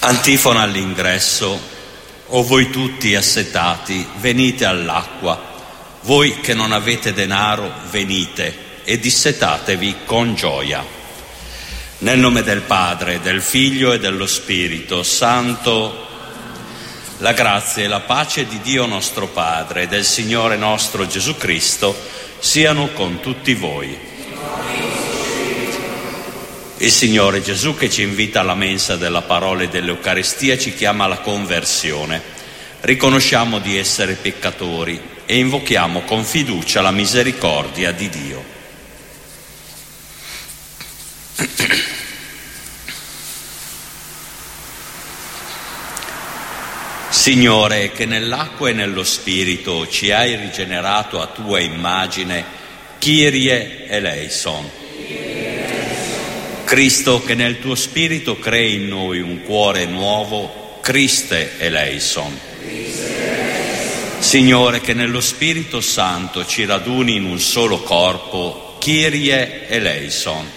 Antifona all'ingresso: o voi tutti assetati, venite all'acqua. Voi che non avete denaro, venite e dissetatevi con gioia. Nel nome del Padre, del Figlio e dello Spirito Santo, la grazia e la pace di Dio nostro Padre e del Signore nostro Gesù Cristo siano con tutti voi. Il Signore Gesù, che ci invita alla mensa della parola e dell'Eucaristia, ci chiama alla conversione. Riconosciamo di essere peccatori e invochiamo con fiducia la misericordia di Dio. Signore, che nell'acqua e nello Spirito ci hai rigenerato a tua immagine, Kyrie eleison. Cristo, che nel tuo Spirito crei in noi un cuore nuovo, Christe eleison. Signore, che nello Spirito Santo ci raduni in un solo corpo, Kyrie eleison.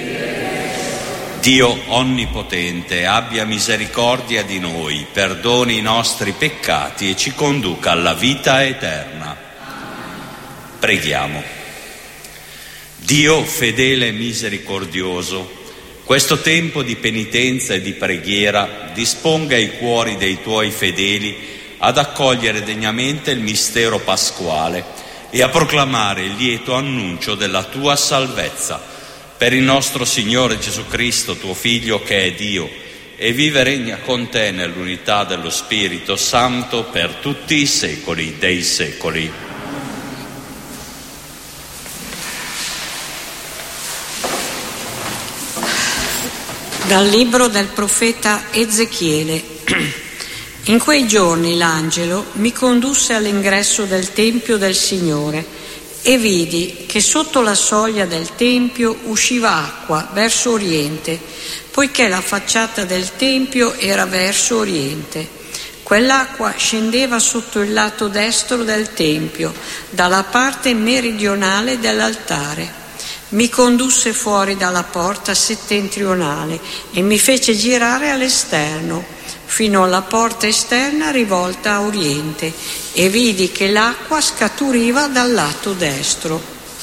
Dio onnipotente, abbia misericordia di noi, perdoni i nostri peccati e ci conduca alla vita eterna. Preghiamo. Dio fedele e misericordioso, questo tempo di penitenza e di preghiera disponga i cuori dei tuoi fedeli ad accogliere degnamente il mistero pasquale e a proclamare il lieto annuncio della tua salvezza. Per il nostro Signore Gesù Cristo, tuo Figlio, che è Dio, e vive e regna con te nell'unità dello Spirito Santo per tutti i secoli dei secoli. Dal libro del profeta Ezechiele. In quei giorni l'angelo mi condusse all'ingresso del Tempio del Signore e vidi che sotto la soglia del Tempio usciva acqua verso oriente, poiché la facciata del Tempio era verso oriente. Quell'acqua scendeva sotto il lato destro del Tempio, dalla parte meridionale dell'altare. Mi condusse fuori dalla porta settentrionale e mi fece girare all'esterno, fino alla porta esterna rivolta a oriente, e vidi che l'acqua scaturiva dal lato destro.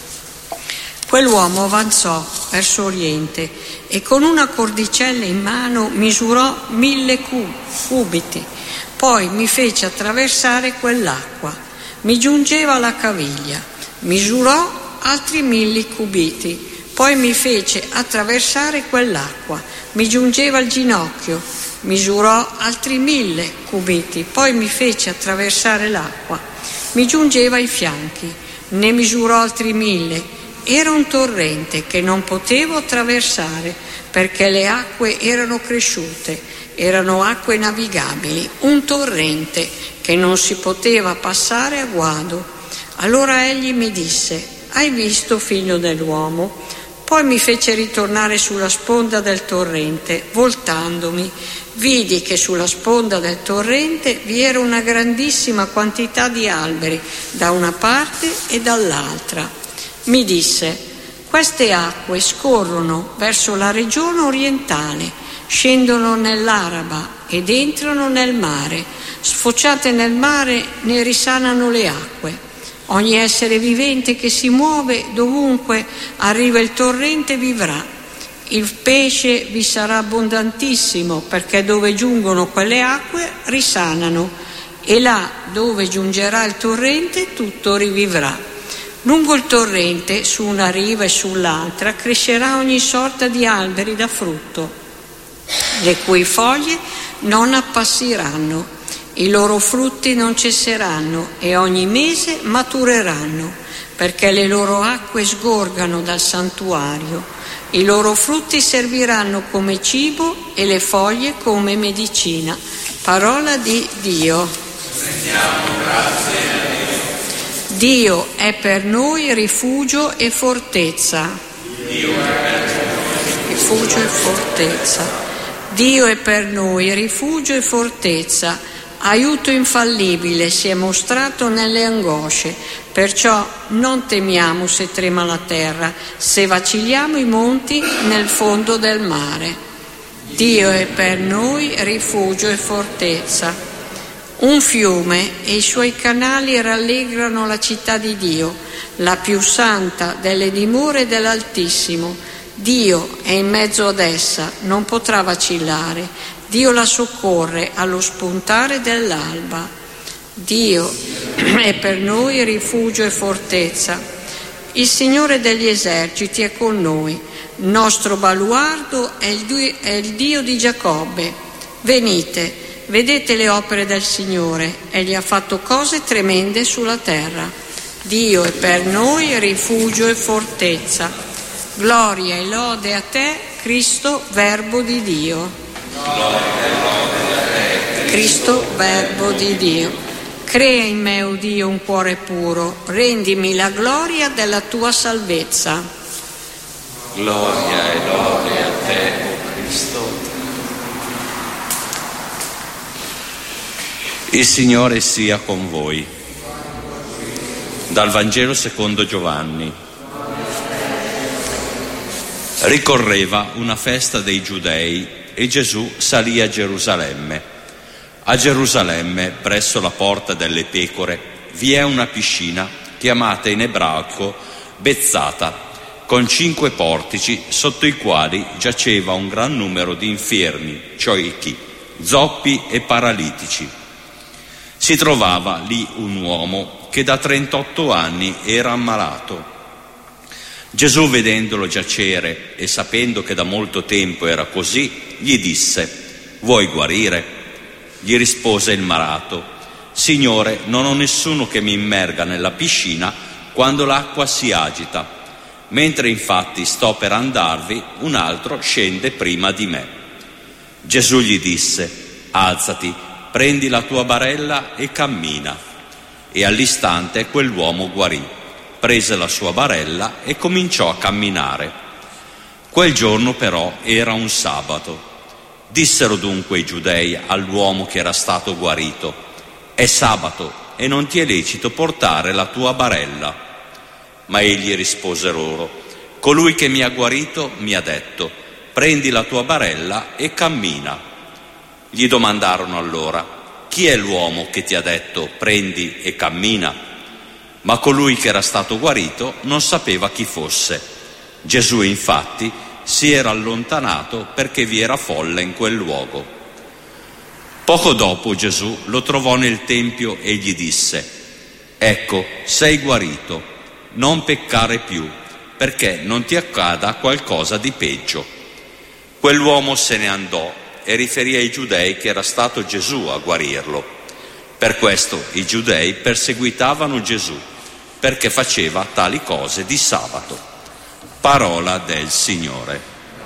Quell'uomo avanzò verso oriente e con una cordicella in mano misurò 1000 cubiti, poi mi fece attraversare quell'acqua. Mi giungeva alla caviglia, misurò altri 1000 cubiti, poi mi fece attraversare quell'acqua, mi giungeva al ginocchio, misurò altri 1000 cubiti, poi mi fece attraversare l'acqua, mi giungeva ai fianchi, ne misurò altri 1000. Era un torrente che non potevo attraversare perché le acque erano cresciute, erano acque navigabili, un torrente che non si poteva passare a guado. Allora egli mi disse: hai visto, figlio dell'uomo? Poi mi fece ritornare sulla sponda del torrente. Voltandomi, vidi che sulla sponda del torrente vi era una grandissima quantità di alberi da una parte e dall'altra. Mi disse: queste acque scorrono verso la regione orientale, scendono nell'Araba ed entrano nel mare. Sfociate nel mare ne risanano le acque. Ogni essere vivente che si muove dovunque arriva il torrente vivrà. Il pesce vi sarà abbondantissimo, perché dove giungono quelle acque risanano, e là dove giungerà il torrente tutto rivivrà. Lungo il torrente, su una riva e sull'altra, crescerà ogni sorta di alberi da frutto, le cui foglie non appassiranno. I loro frutti non cesseranno e ogni mese matureranno, perché le loro acque sgorgano dal santuario. I loro frutti serviranno come cibo e le foglie come medicina. Parola di Dio. Rendiamo grazie a Dio. Dio è per noi rifugio e fortezza. Dio è per noi rifugio e fortezza. Dio è per noi rifugio e fortezza. Aiuto infallibile si è mostrato nelle angosce, perciò non temiamo se trema la terra, se vacilliamo i monti nel fondo del mare. Dio è per noi rifugio e fortezza. Un fiume e i suoi canali rallegrano la città di Dio, la più santa delle dimore dell'Altissimo. Dio è in mezzo ad essa, non potrà vacillare. Dio la soccorre allo spuntare dell'alba. Dio è per noi rifugio e fortezza. Il Signore degli eserciti è con noi. Nostro baluardo è il Dio di Giacobbe. Venite, vedete le opere del Signore, egli ha fatto cose tremende sulla terra. Dio è per noi rifugio e fortezza. Gloria e lode a te, Cristo, Verbo di Dio. Cristo, Verbo di Dio. Crea in me, o Dio, un cuore puro, rendimi la gloria della tua salvezza. Gloria e lode a te, o Cristo. Il Signore sia con voi. Dal Vangelo secondo Giovanni. Ricorreva una festa dei Giudei e Gesù salì a Gerusalemme. A Gerusalemme, presso la porta delle pecore, vi è una piscina chiamata in ebraico Bezzata, con 5 portici sotto i quali giaceva un gran numero di infermi, ciechi, zoppi e paralitici. Si trovava lì un uomo che da 38 anni era ammalato. Gesù, vedendolo giacere e sapendo che da molto tempo era così, gli disse: «Vuoi guarire?» Gli rispose il malato: «Signore, non ho nessuno che mi immerga nella piscina quando l'acqua si agita. Mentre infatti sto per andarvi, un altro scende prima di me». Gesù gli disse: «Alzati, prendi la tua barella e cammina». E all'istante quell'uomo guarì, prese la sua barella e cominciò a camminare. Quel giorno però era un sabato. Dissero dunque i giudei all'uomo che era stato guarito: «È sabato e non ti è lecito portare la tua barella». Ma egli rispose loro: «Colui che mi ha guarito mi ha detto: prendi la tua barella e cammina». Gli domandarono allora: «Chi è l'uomo che ti ha detto: prendi e cammina?» Ma colui che era stato guarito non sapeva chi fosse. Gesù infatti si era allontanato perché vi era folla in quel luogo. Poco dopo Gesù lo trovò nel tempio e gli disse: «Ecco, sei guarito, non peccare più, perché non ti accada qualcosa di peggio». Quell'uomo se ne andò e riferì ai giudei che era stato Gesù a guarirlo. Per questo i giudei perseguitavano Gesù, perché faceva tali cose di sabato. Parola del Signore.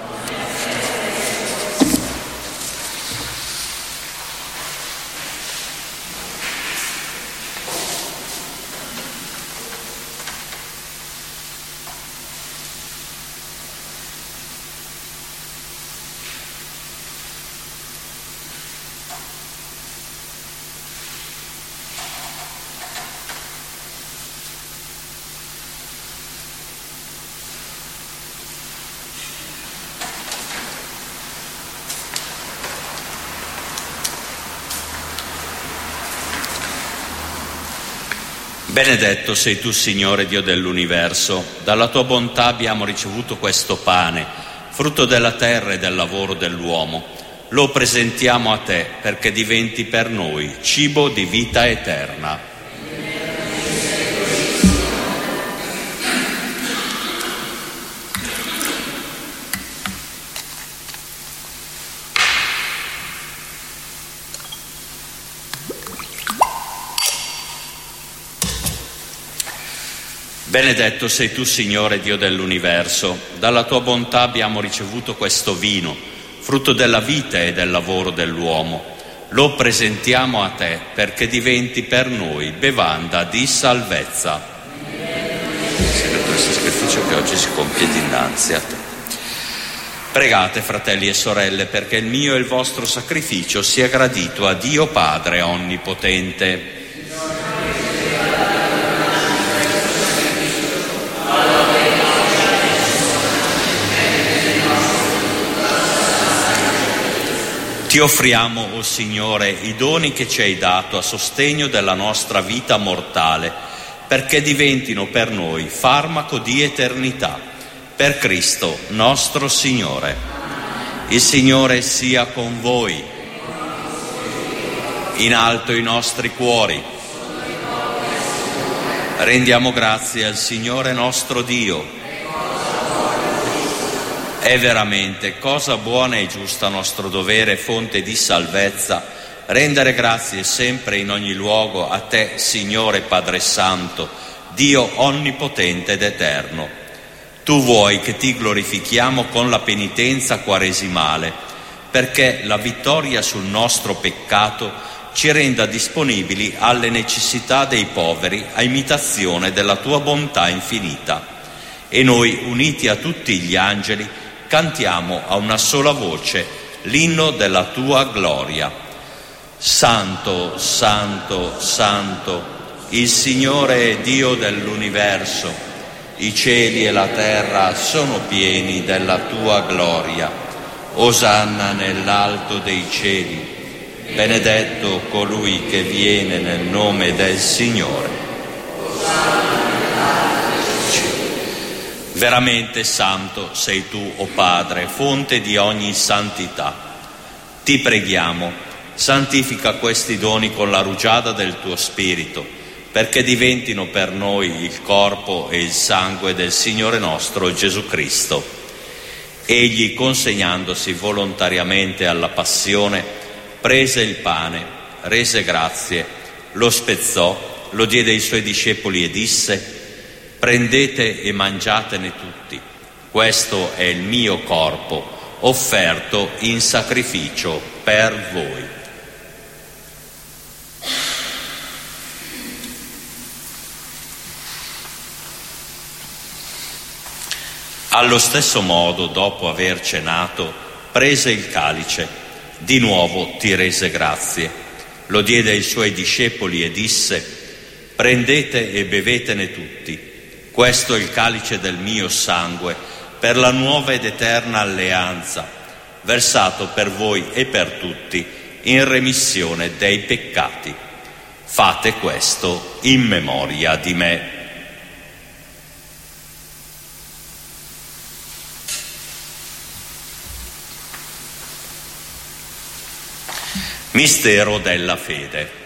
Benedetto sei tu, Signore Dio dell'universo. Dalla tua bontà abbiamo ricevuto questo pane, frutto della terra e del lavoro dell'uomo. Lo presentiamo a te perché diventi per noi cibo di vita eterna. Benedetto sei tu, Signore Dio dell'universo. Dalla tua bontà abbiamo ricevuto questo vino, frutto della vita e del lavoro dell'uomo. Lo presentiamo a te perché diventi per noi bevanda di salvezza. Sia questo sacrificio che oggi si compie dinanzi a te. Pregate, fratelli e sorelle, perché il mio e il vostro sacrificio sia gradito a Dio Padre Onnipotente. Ti offriamo, o Signore, i doni che ci hai dato a sostegno della nostra vita mortale, perché diventino per noi farmaco di eternità. Per Cristo nostro Signore. Il Signore sia con voi. In alto i nostri cuori. Rendiamo grazie al Signore nostro Dio. È veramente cosa buona e giusta, nostro dovere, fonte di salvezza, rendere grazie sempre in ogni luogo a Te, Signore Padre Santo, Dio onnipotente ed eterno. Tu vuoi che Ti glorifichiamo con la penitenza quaresimale, perché la vittoria sul nostro peccato ci renda disponibili alle necessità dei poveri, a imitazione della Tua bontà infinita. E noi, uniti a tutti gli angeli, cantiamo a una sola voce l'inno della Tua gloria. Santo, Santo, Santo, il Signore è Dio dell'universo. I cieli e la terra sono pieni della Tua gloria. Osanna nell'alto dei cieli. Benedetto colui che viene nel nome del Signore. Veramente santo sei tu, o Padre, fonte di ogni santità. Ti preghiamo, santifica questi doni con la rugiada del tuo Spirito, perché diventino per noi il corpo e il sangue del Signore nostro Gesù Cristo. Egli, consegnandosi volontariamente alla passione, prese il pane, rese grazie, lo spezzò, lo diede ai suoi discepoli e disse: prendete e mangiatene tutti, questo è il mio corpo, offerto in sacrificio per voi. Allo stesso modo, dopo aver cenato, prese il calice, di nuovo ti rese grazie, lo diede ai suoi discepoli e disse: prendete e bevetene tutti. Questo è il calice del mio sangue, per la nuova ed eterna alleanza, versato per voi e per tutti in remissione dei peccati. Fate questo in memoria di me. Mistero della fede.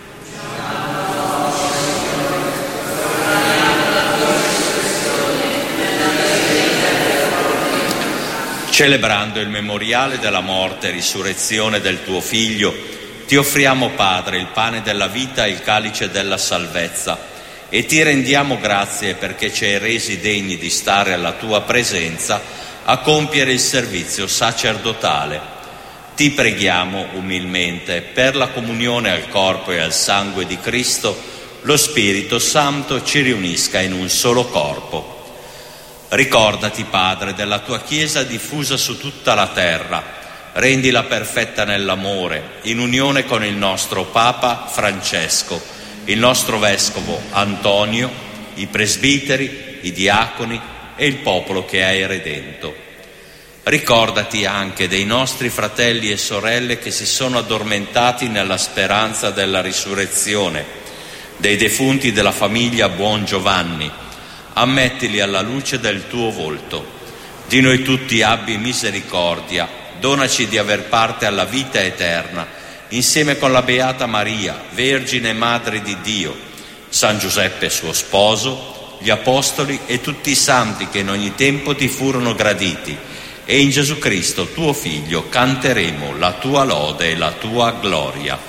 Celebrando il memoriale della morte e risurrezione del tuo Figlio, ti offriamo, Padre, il pane della vita e il calice della salvezza, e ti rendiamo grazie perché ci hai resi degni di stare alla tua presenza a compiere il servizio sacerdotale. Ti preghiamo umilmente, per la comunione al corpo e al sangue di Cristo, lo Spirito Santo ci riunisca in un solo corpo. Ricordati, Padre, della tua Chiesa diffusa su tutta la terra, rendila perfetta nell'amore, in unione con il nostro Papa Francesco, il nostro Vescovo Antonio, i presbiteri, i diaconi e il popolo che hai redento. Ricordati anche dei nostri fratelli e sorelle che si sono addormentati nella speranza della risurrezione, dei defunti della famiglia Buon Giovanni. Ammettili alla luce del tuo volto. Di noi tutti abbi misericordia, donaci di aver parte alla vita eterna, insieme con la Beata Maria, Vergine e Madre di Dio, San Giuseppe suo sposo, gli Apostoli e tutti i santi che in ogni tempo ti furono graditi, e in Gesù Cristo, tuo Figlio, canteremo la tua lode e la tua gloria.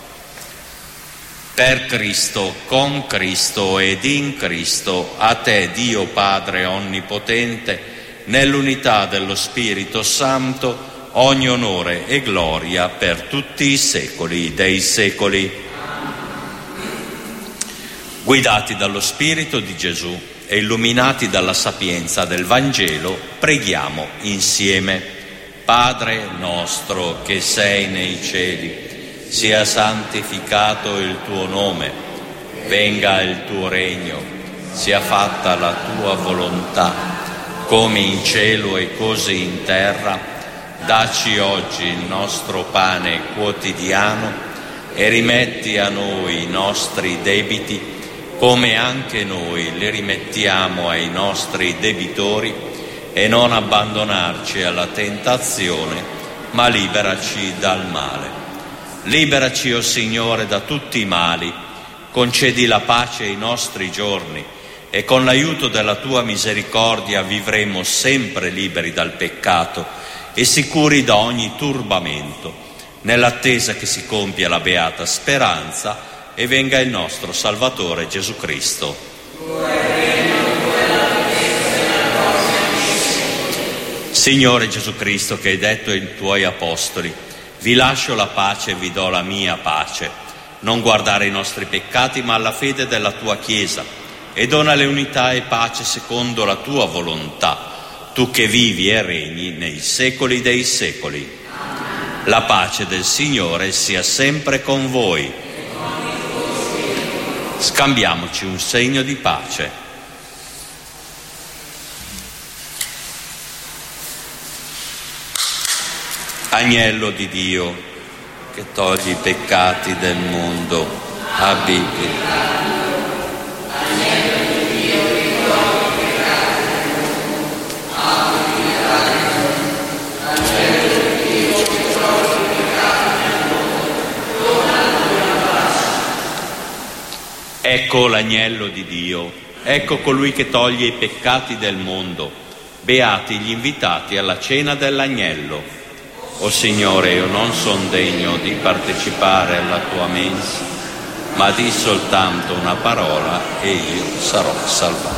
Per Cristo, con Cristo ed in Cristo, a te, Dio Padre Onnipotente, nell'unità dello Spirito Santo, ogni onore e gloria per tutti i secoli dei secoli. Guidati dallo Spirito di Gesù e illuminati dalla sapienza del Vangelo, preghiamo insieme. Padre nostro che sei nei cieli, sia santificato il tuo nome, venga il tuo regno, sia fatta la tua volontà, come in cielo e così in terra. Dacci oggi il nostro pane quotidiano e rimetti a noi i nostri debiti, come anche noi li rimettiamo ai nostri debitori, e non abbandonarci alla tentazione, ma liberaci dal male. Liberaci, o Signore, da tutti i mali, concedi la pace ai nostri giorni, e con l'aiuto della tua misericordia vivremo sempre liberi dal peccato e sicuri da ogni turbamento, nell'attesa che si compia la beata speranza e venga il nostro Salvatore Gesù Cristo. Signore Gesù Cristo, che hai detto ai tuoi apostoli: vi lascio la pace e vi do la mia pace, non guardare i nostri peccati ma alla fede della tua Chiesa, e donale unità e pace secondo la tua volontà, tu che vivi e regni nei secoli dei secoli. La pace del Signore sia sempre con voi. Scambiamoci un segno di pace. Agnello di Dio, che togli i peccati del mondo, abbi pietà. Ecco l'agnello di Dio, ecco colui che toglie i peccati del mondo. Beati gli invitati alla cena dell'agnello. O Signore, io non son degno di partecipare alla tua mensa, ma di soltanto una parola e io sarò salvato.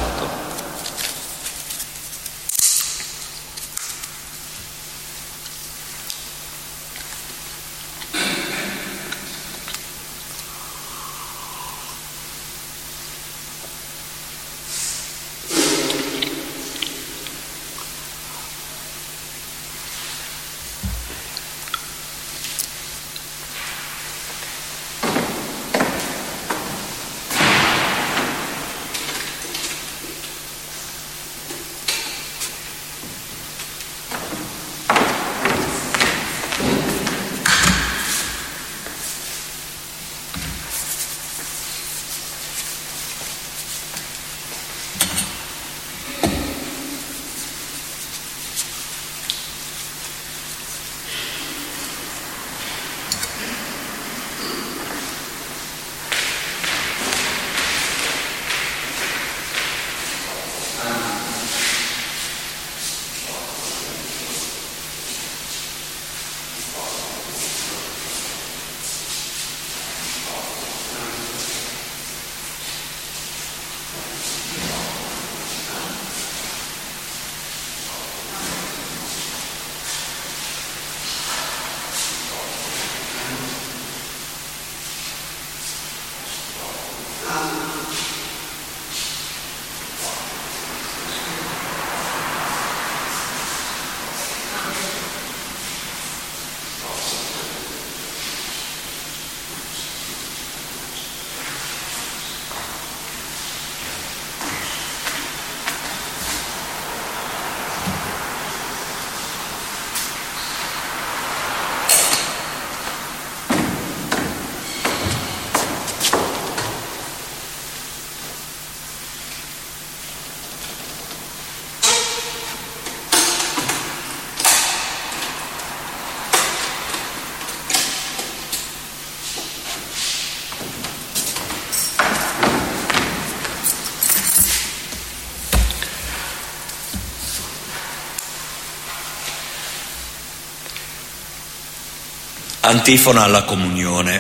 Antifona alla comunione.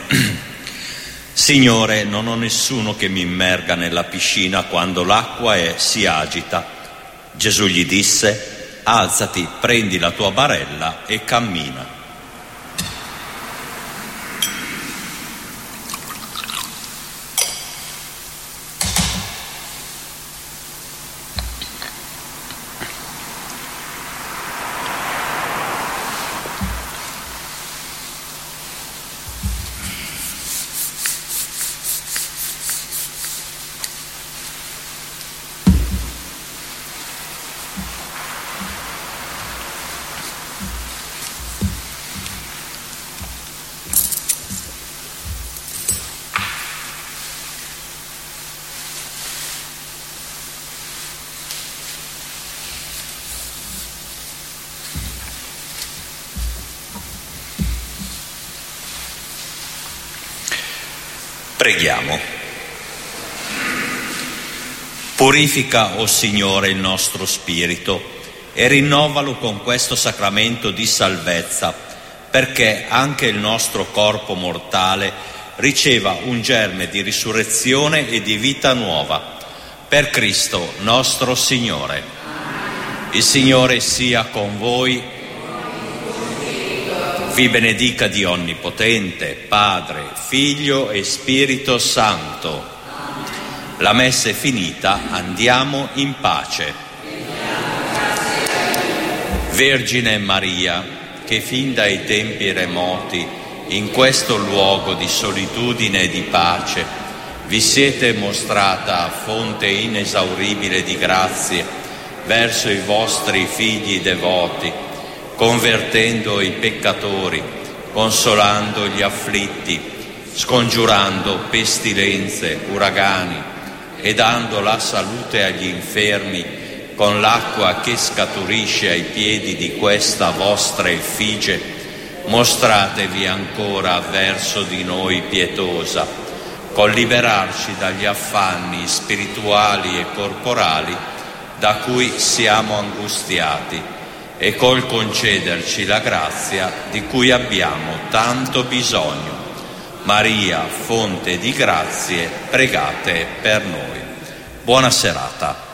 Signore, non ho nessuno che mi immerga nella piscina quando l'acqua si agita. Gesù gli disse: alzati, prendi la tua barella e cammina. Preghiamo. Purifica, o Signore, il nostro spirito e rinnovalo con questo sacramento di salvezza, perché anche il nostro corpo mortale riceva un germe di risurrezione e di vita nuova. Per Cristo nostro Signore. Il Signore sia con voi. Vi benedica Dio Onnipotente, Padre, Figlio e Spirito Santo. La messa è finita, andiamo in pace. Vergine Maria, che fin dai tempi remoti, in questo luogo di solitudine e di pace, vi siete mostrata fonte inesauribile di grazie verso i vostri figli devoti, convertendo i peccatori, consolando gli afflitti, scongiurando pestilenze, uragani e dando la salute agli infermi con l'acqua che scaturisce ai piedi di questa vostra effigie. Mostratevi ancora verso di noi pietosa, col liberarci dagli affanni spirituali e corporali da cui siamo angustiati e col concederci la grazia di cui abbiamo tanto bisogno. Maria, fonte di grazie, pregate per noi. Buona serata.